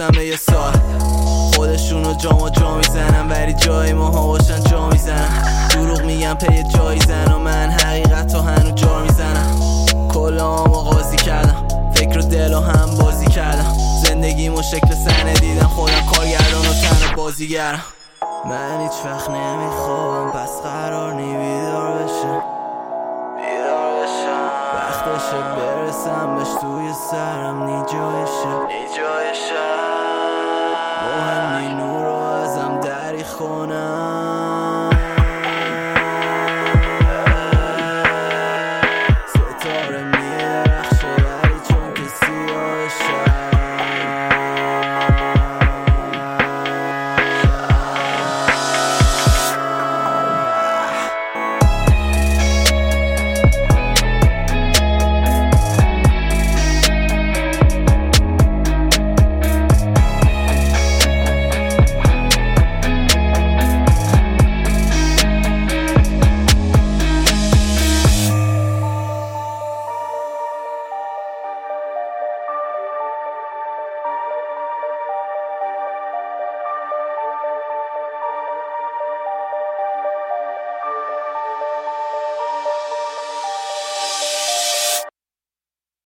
میرسم به یه سال خودشونو جا میزنن ولی جای ماها باشن جا میزنن دروغ میگن پی جایزن و من حقیقت رو هنو جا میزنم کلامو قاضی کردم فکر و دل و هم بازی کردم زندگیمو شکل صحنه دیدم خودم کارگردان و تنها بازیگرم من هیچ وقت نمیخوابم پس قرار نی بیدار بشم وقتشه برسم بهش توی سرم نی جایشه مهم نی نور رو ازم دریغ کنم